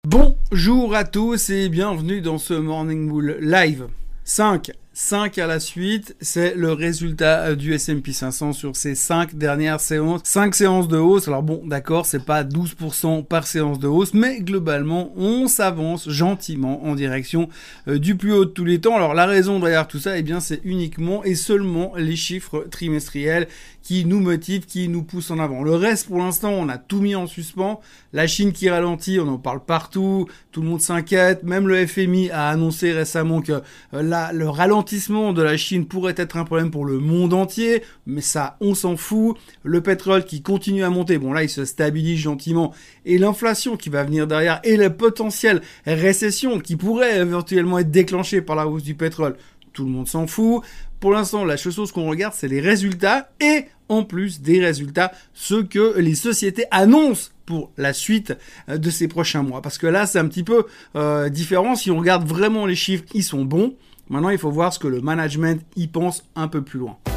Bonjour à tous et bienvenue dans ce Morning Bull Live. 5 à la suite, c'est le résultat du S&P 500 sur ces 5 dernières séances. 5 séances de hausse, alors bon, d'accord, c'est pas 12% par séance de hausse, mais globalement, on s'avance gentiment en direction du plus haut de tous les temps. Alors la raison derrière tout ça, eh bien, c'est uniquement et seulement les chiffres trimestriels qui nous motivent, qui nous poussent en avant. Le reste, pour l'instant, on a tout mis en suspens. La Chine qui ralentit, on en parle partout, tout le monde s'inquiète. Même le FMI a annoncé récemment que le ralentissement de la Chine pourrait être un problème pour le monde entier, mais ça, on s'en fout. Le pétrole qui continue à monter, bon là, il se stabilise gentiment, et l'inflation qui va venir derrière, et la potentielle récession qui pourrait éventuellement être déclenchée par la hausse du pétrole, tout le monde s'en fout. Pour l'instant, la seule chose qu'on regarde, c'est les résultats, et en plus des résultats, ce que les sociétés annoncent pour la suite de ces prochains mois. Parce que là, c'est un petit peu différent. Si on regarde vraiment les chiffres, ils sont bons. Maintenant, il faut voir ce que le management y pense un peu plus loin.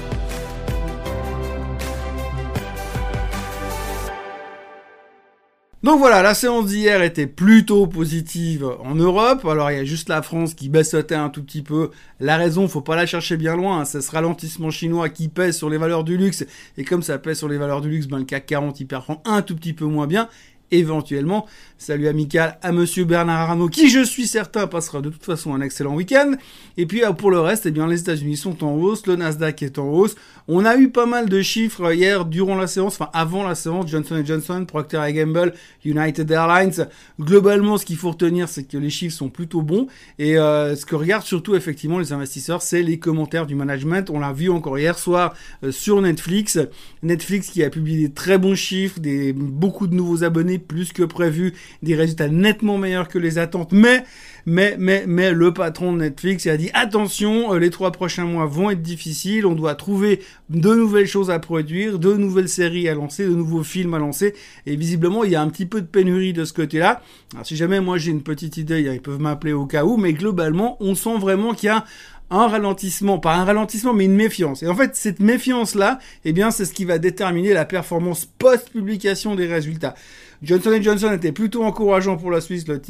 Donc voilà, la séance d'hier était plutôt positive en Europe. Alors il y a juste la France qui baissotait un tout petit peu. La raison, faut pas la chercher bien loin, hein. C'est ce ralentissement chinois qui pèse sur les valeurs du luxe. Et comme ça pèse sur les valeurs du luxe, le CAC 40 il performe un tout petit peu moins bien. Éventuellement, salut amical à monsieur Bernard Arnault, qui je suis certain passera de toute façon un excellent week-end. Et puis pour le reste, eh bien les États-Unis sont en hausse, le Nasdaq est en hausse. On a eu pas mal de chiffres hier durant la séance, enfin avant la séance, Johnson & Johnson, Procter & Gamble, United Airlines. Globalement, ce qu'il faut retenir, c'est que les chiffres sont plutôt bons. Et ce que regardent surtout effectivement les investisseurs, c'est les commentaires du management. On l'a vu encore hier soir sur Netflix. Netflix qui a publié des très bons chiffres, beaucoup de nouveaux abonnés, plus que prévu, des résultats nettement meilleurs que les attentes, mais le patron de Netflix a dit attention, les 3 prochains mois vont être difficiles, on doit trouver de nouvelles choses à produire, de nouvelles séries à lancer, de nouveaux films à lancer, et visiblement il y a un petit peu de pénurie de ce côté-là. Alors si jamais moi j'ai une petite idée, ils peuvent m'appeler au cas où, mais globalement on sent vraiment qu'il y a un ralentissement, pas un ralentissement, mais une méfiance. Et en fait, cette méfiance-là, eh bien, c'est ce qui va déterminer la performance post-publication des résultats. Johnson & Johnson était plutôt encourageant pour la suite, le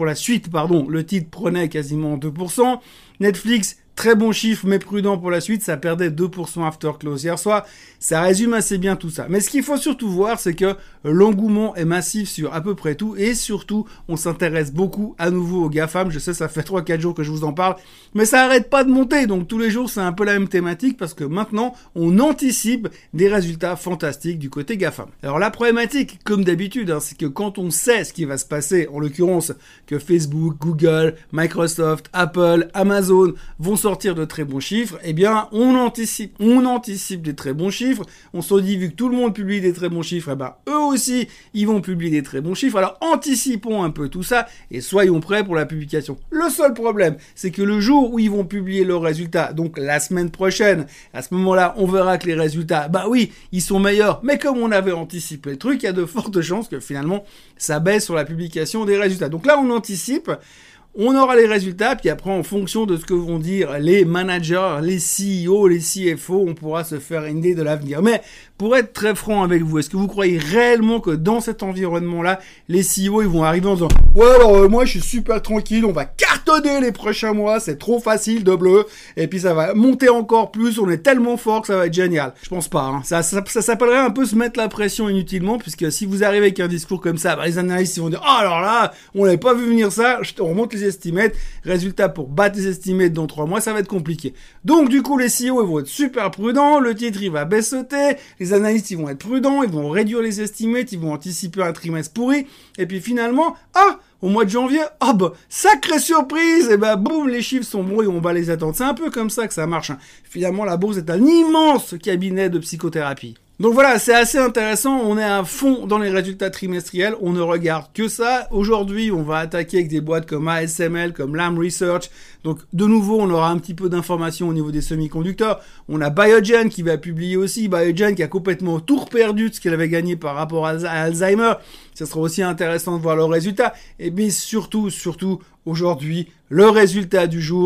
titre prenait quasiment 2%. Netflix, très bon chiffre, mais prudent pour la suite, ça perdait 2% after close hier soir. Ça résume assez bien tout ça. Mais ce qu'il faut surtout voir, c'est que l'engouement est massif sur à peu près tout, et surtout, on s'intéresse beaucoup à nouveau aux GAFAM. Je sais, ça fait 3-4 jours que je vous en parle, mais ça arrête pas de monter. Donc tous les jours, c'est un peu la même thématique, parce que maintenant, on anticipe des résultats fantastiques du côté GAFAM. Alors la problématique, comme d'habitude, c'est que quand on sait ce qui va se passer, en l'occurrence, que Facebook, Google, Microsoft, Apple, Amazon vont sortir de très bons chiffres, eh bien, on anticipe des très bons chiffres. On se dit, vu que tout le monde publie des très bons chiffres, eh ben, eux aussi, ils vont publier des très bons chiffres. Alors, anticipons un peu tout ça et soyons prêts pour la publication. Le seul problème, c'est que le jour où ils vont publier leurs résultats, donc la semaine prochaine, à ce moment-là, on verra que les résultats, bah oui, ils sont meilleurs, mais comme on avait anticipé le truc, il y a de fortes chances que finalement, ça baisse sur la publication des résultats. Donc là, on anticipe. On aura les résultats, puis après, en fonction de ce que vont dire les managers, les CEO, les CFO, on pourra se faire une idée de l'avenir. Mais pour être très franc avec vous, est-ce que vous croyez réellement que dans cet environnement-là, les CEO, ils vont arriver en disant « Ouais, alors moi, je suis super tranquille, on va cartonner les prochains mois, c'est trop facile de bleu, et puis ça va monter encore plus, on est tellement fort que ça va être génial. » Je pense pas, hein. Ça s'appellerait un peu se mettre la pression inutilement, puisque si vous arrivez avec un discours comme ça, bah, les analystes, ils vont dire « Ah, alors là, on n'avait pas vu venir ça, on remonte les estimates, résultat pour battre les estimates dans 3 mois, ça va être compliqué. » Donc, du coup, les CEO, ils vont être super prudents, le titre, il va baissoter, les analystes, ils vont être prudents, ils vont réduire les estimates, ils vont anticiper un trimestre pourri, et puis finalement, au mois de janvier, sacrée surprise, et boum, les chiffres sont bons et on va les attendre. C'est un peu comme ça que ça marche, hein. Finalement, la bourse est un immense cabinet de psychothérapie. Donc voilà, c'est assez intéressant, on est à fond dans les résultats trimestriels, on ne regarde que ça. Aujourd'hui, on va attaquer avec des boîtes comme ASML, comme Lam Research. Donc de nouveau, on aura un petit peu d'informations au niveau des semi-conducteurs. On a Biogen qui va publier aussi, Biogen qui a complètement tout reperdu de ce qu'elle avait gagné par rapport à Alzheimer. Ça sera aussi intéressant de voir leurs résultats. Et bien surtout, aujourd'hui, le résultat du jour,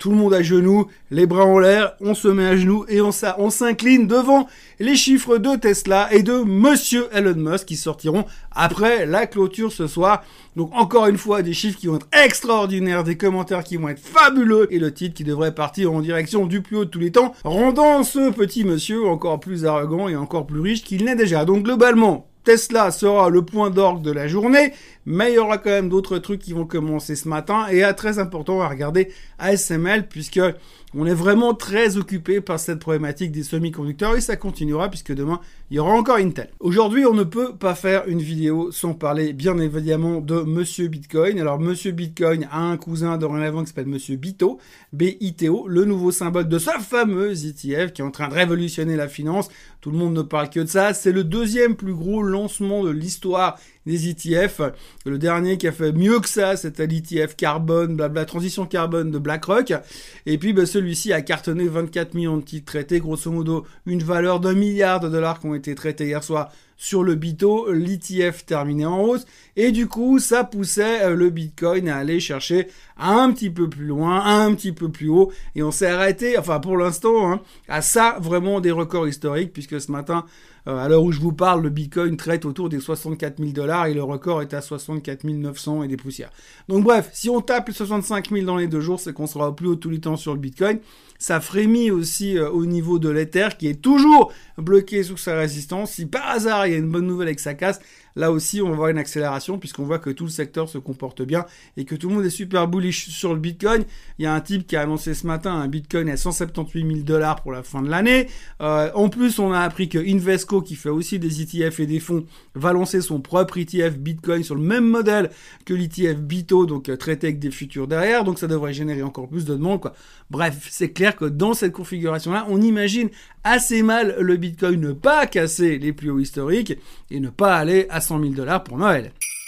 tout le monde à genoux, les bras en l'air, on se met à genoux et on s'incline devant les chiffres de Tesla et de Monsieur Elon Musk qui sortiront après la clôture ce soir. Donc encore une fois, des chiffres qui vont être extraordinaires, des commentaires qui vont être fabuleux et le titre qui devrait partir en direction du plus haut de tous les temps, rendant ce petit monsieur encore plus arrogant et encore plus riche qu'il n'est déjà. Donc globalement, Tesla sera le point d'orgue de la journée, mais il y aura quand même d'autres trucs qui vont commencer ce matin et très important à regarder ASML puisque on est vraiment très occupé par cette problématique des semi-conducteurs et ça continuera puisque demain il y aura encore Intel. Aujourd'hui, on ne peut pas faire une vidéo sans parler bien évidemment de Monsieur Bitcoin. Alors Monsieur Bitcoin a un cousin dorénavant qui s'appelle Monsieur Bito, B-I-T-O, le nouveau symbole de sa fameuse ETF qui est en train de révolutionner la finance. Tout le monde ne parle que de ça. C'est le deuxième plus gros lancement de l'histoire des ETF. Le dernier qui a fait mieux que ça, c'était l'ETF carbone, blabla, transition carbone de BlackRock. Et puis, celui-ci a cartonné 24 millions de titres traités, grosso modo, une valeur d'$1 milliard qui ont été traités hier soir sur le Bito, l'ETF terminé en hausse, et du coup, ça poussait le Bitcoin à aller chercher un petit peu plus loin, un petit peu plus haut, et on s'est arrêté, enfin pour l'instant, à ça, vraiment des records historiques, puisque ce matin, à l'heure où je vous parle, le Bitcoin traite autour des 64 000 $ et le record est à 64 900 et des poussières. Donc bref, si on tape les 65 000 dans les 2 jours, c'est qu'on sera au plus haut tous les temps sur le Bitcoin. Ça frémit aussi au niveau de l'Ether qui est toujours bloqué sous sa résistance. Si par hasard il y a une bonne nouvelle et que ça casse, là aussi on va voir une accélération puisqu'on voit que tout le secteur se comporte bien et que tout le monde est super bullish sur le Bitcoin. Il y a un type qui a annoncé ce matin un Bitcoin à 178 000 $ pour la fin de l'année. En plus, on a appris que Invesco, qui fait aussi des ETF et des fonds, va lancer son propre ETF Bitcoin sur le même modèle que l'ETF Bito, donc traité avec des futurs derrière. Donc ça devrait générer encore plus de demandes, quoi. Bref, c'est clair que dans cette configuration-là, on imagine assez mal le Bitcoin ne pas casser les plus hauts historiques et ne pas aller à 100 000 $ pour Noël.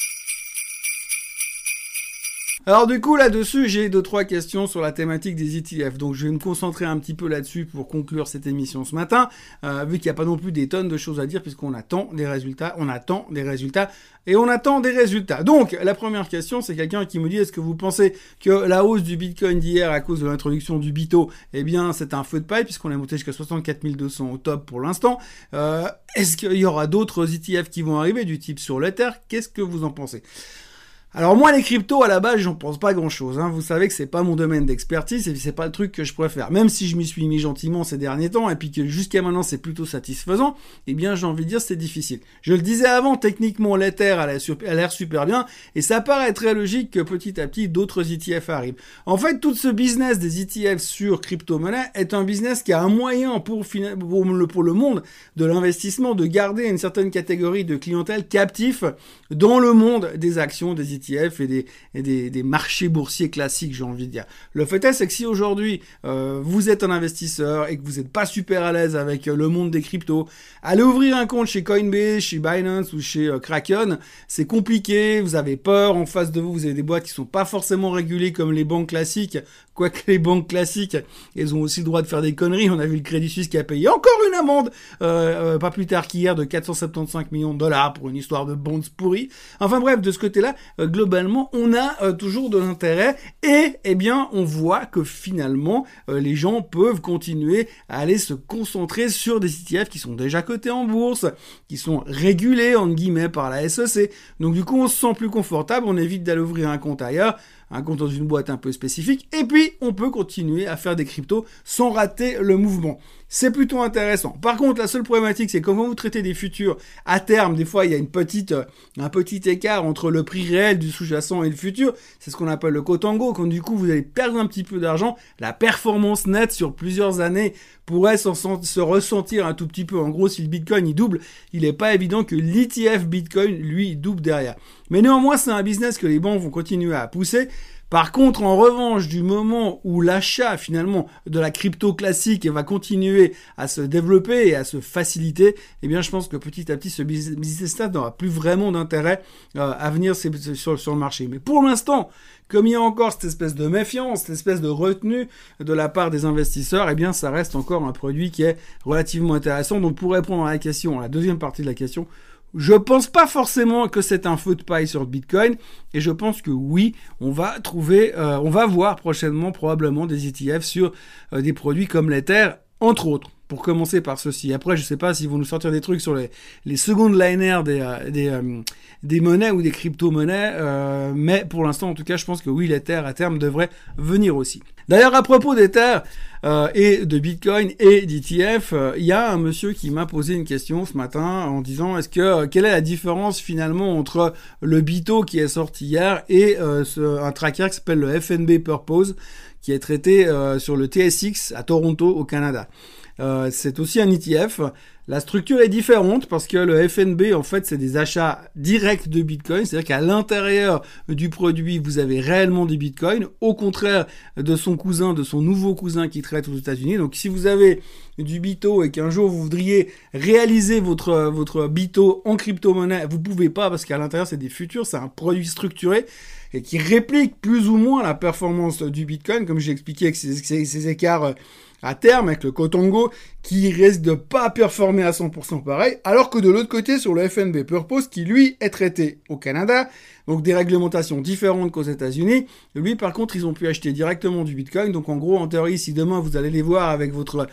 Alors du coup, là-dessus, j'ai 2-3 questions sur la thématique des ETF. Donc je vais me concentrer un petit peu là-dessus pour conclure cette émission ce matin, vu qu'il n'y a pas non plus des tonnes de choses à dire, puisqu'on attend des résultats, Donc, la première question, c'est quelqu'un qui me dit, est-ce que vous pensez que la hausse du Bitcoin d'hier à cause de l'introduction du Bito, eh bien, c'est un feu de paille, puisqu'on est monté jusqu'à 64 200 au top pour l'instant. Est-ce qu'il y aura d'autres ETF qui vont arriver, du type sur l'Ether? Qu'est-ce que vous en pensez? Alors moi, les cryptos, à la base, j'en pense pas grand-chose. Vous savez que c'est pas mon domaine d'expertise et c'est pas le truc que je préfère. Même si je m'y suis mis gentiment ces derniers temps et puis que jusqu'à maintenant, c'est plutôt satisfaisant, eh bien, j'ai envie de dire, c'est difficile. Je le disais avant, techniquement, l'Ether a l'air super bien et ça paraît très logique que petit à petit, d'autres ETF arrivent. En fait, tout ce business des ETF sur crypto-monnaie est un business qui a un moyen pour le monde de l'investissement de garder une certaine catégorie de clientèle captif dans le monde des actions, des ETF et des marchés boursiers classiques, j'ai envie de dire. Le fait est, c'est que si aujourd'hui vous êtes un investisseur et que vous n'êtes pas super à l'aise avec le monde des cryptos, allez ouvrir un compte chez Coinbase, chez Binance ou chez Kraken, c'est compliqué, vous avez peur, en face de vous, vous avez des boîtes qui sont pas forcément régulées comme les banques classiques, quoique les banques classiques, elles ont aussi le droit de faire des conneries. On a vu le Crédit Suisse qui a payé encore une amende, pas plus tard qu'hier, de 475 millions de $ pour une histoire de bonds pourris. Enfin bref, de ce côté-là, globalement, on a toujours de l'intérêt et, eh bien, on voit que finalement, les gens peuvent continuer à aller se concentrer sur des ETF qui sont déjà cotés en bourse, qui sont régulés, entre guillemets, par la SEC. Donc, du coup, on se sent plus confortable, on évite d'aller ouvrir un compte ailleurs, un compte dans une boîte un peu spécifique, et puis on peut continuer à faire des cryptos sans rater le mouvement. C'est plutôt intéressant. Par contre, la seule problématique, c'est que quand vous traitez des futurs à terme, des fois il y a un petit écart entre le prix réel du sous-jacent et le futur. C'est ce qu'on appelle le contango. Quand du coup vous allez perdre un petit peu d'argent, la performance nette sur plusieurs années pourrait se ressentir un tout petit peu. En gros, si le Bitcoin il double, il n'est pas évident que l'ETF Bitcoin lui double derrière. Mais néanmoins, c'est un business que les banques vont continuer à pousser. Par contre, en revanche, du moment où l'achat finalement de la crypto classique va continuer à se développer et à se faciliter, eh bien, je pense que petit à petit, ce business-là n'aura plus vraiment d'intérêt à venir sur le marché. Mais pour l'instant, comme il y a encore cette espèce de méfiance, cette espèce de retenue de la part des investisseurs, eh bien, ça reste encore un produit qui est relativement intéressant. Donc, pour répondre à la question, à la deuxième partie de la question, je pense pas forcément que c'est un feu de paille sur le Bitcoin, et je pense que oui, on va voir prochainement probablement des ETF sur des produits comme l'Ether, entre autres. Pour commencer par ceci. Après, je sais pas s'ils vont nous sortir des trucs sur les secondes liner des monnaies ou des crypto-monnaies, mais pour l'instant, en tout cas, je pense que oui, l'Ether à terme devrait venir aussi. D'ailleurs, à propos d'Ether et de Bitcoin et d'ETF, il y a un monsieur qui m'a posé une question ce matin en disant quelle est la différence finalement entre le BITO qui est sorti hier et un tracker qui s'appelle le FNB Purpose qui est traité sur le TSX à Toronto au Canada. C'est aussi un ETF. La structure est différente parce que le FNB, en fait, c'est des achats directs de Bitcoin. C'est-à-dire qu'à l'intérieur du produit, vous avez réellement des Bitcoins, au contraire de son nouveau cousin qui traite aux États-Unis. Donc, si vous avez du BITO et qu'un jour vous voudriez réaliser votre BITO en crypto-monnaie, vous pouvez pas parce qu'à l'intérieur, c'est des futurs, c'est un produit structuré et qui réplique plus ou moins la performance du Bitcoin, comme j'ai expliqué avec ces écarts à terme avec le Kotongo qui risque de pas performer à 100% pareil, alors que de l'autre côté sur le FNB Purpose qui lui est traité au Canada, donc des réglementations différentes qu'aux États-Unis. Lui par contre ils ont pu acheter directement du Bitcoin, donc en gros en théorie si demain vous allez les voir avec votre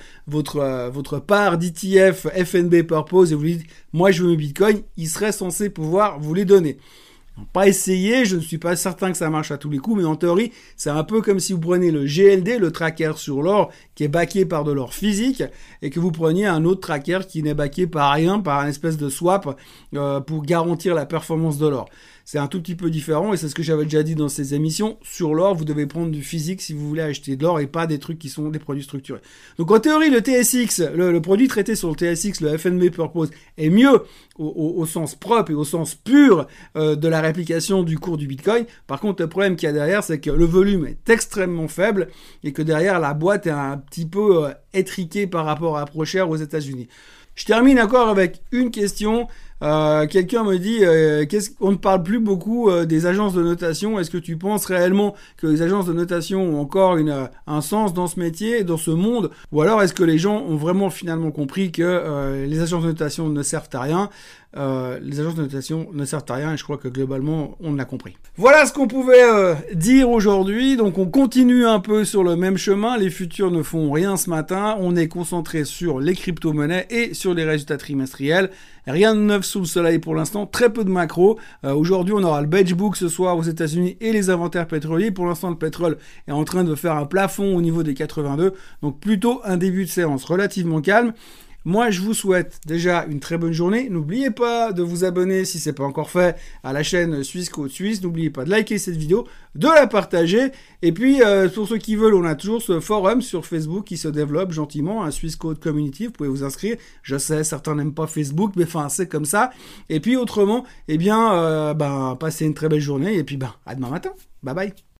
part d'ETF FNB Purpose et vous lui dites moi je veux mes Bitcoins, ils seraient censés pouvoir vous les donner. Pas essayer, je ne suis pas certain que ça marche à tous les coups, mais en théorie, c'est un peu comme si vous preniez le GLD, le tracker sur l'or, qui est backé par de l'or physique, et que vous preniez un autre tracker qui n'est backé par rien, par une espèce de swap, pour garantir la performance de l'or. C'est un tout petit peu différent, et c'est ce que j'avais déjà dit dans ces émissions. Sur l'or, vous devez prendre du physique si vous voulez acheter de l'or, et pas des trucs qui sont des produits structurés. Donc en théorie, le TSX, le produit traité sur le TSX, le FNB Purpose, est mieux au sens propre et au sens pur de la réplication du cours du Bitcoin. Par contre, le problème qu'il y a derrière, c'est que le volume est extrêmement faible, et que derrière, la boîte est un petit peu étriquée par rapport à ProShare aux États-Unis. Je termine encore avec une question. Quelqu'un me dit on ne parle plus beaucoup des agences de notation. Est-ce que tu penses réellement que les agences de notation ont encore un sens dans ce métier, dans ce monde, ou alors est-ce que les gens ont vraiment finalement compris que les agences de notation ne servent à rien? Les agences de notation ne servent à rien et je crois que globalement on l'a compris. Voilà ce qu'on pouvait dire aujourd'hui. Donc on continue un peu sur le même chemin. Les futurs ne font rien ce matin. On est concentré sur les crypto-monnaies et sur les résultats trimestriels. Rien de neuf sous le soleil pour l'instant. Très peu de macro. Aujourd'hui on aura le benchmark ce soir aux États-Unis et les inventaires pétroliers. Pour l'instant le pétrole est en train de faire un plafond au niveau des 82. Donc plutôt un début de séance relativement calme. Moi, je vous souhaite déjà une très bonne journée. N'oubliez pas de vous abonner si c'est pas encore fait à la chaîne Suisse Côte Suisse. N'oubliez pas de liker cette vidéo, de la partager. Et puis, pour ceux qui veulent, on a toujours ce forum sur Facebook qui se développe gentiment, un Suisse Côte Community. Vous pouvez vous inscrire. Je sais, certains n'aiment pas Facebook, mais enfin, c'est comme ça. Et puis, autrement, passez une très belle journée. Et puis, à demain matin. Bye bye.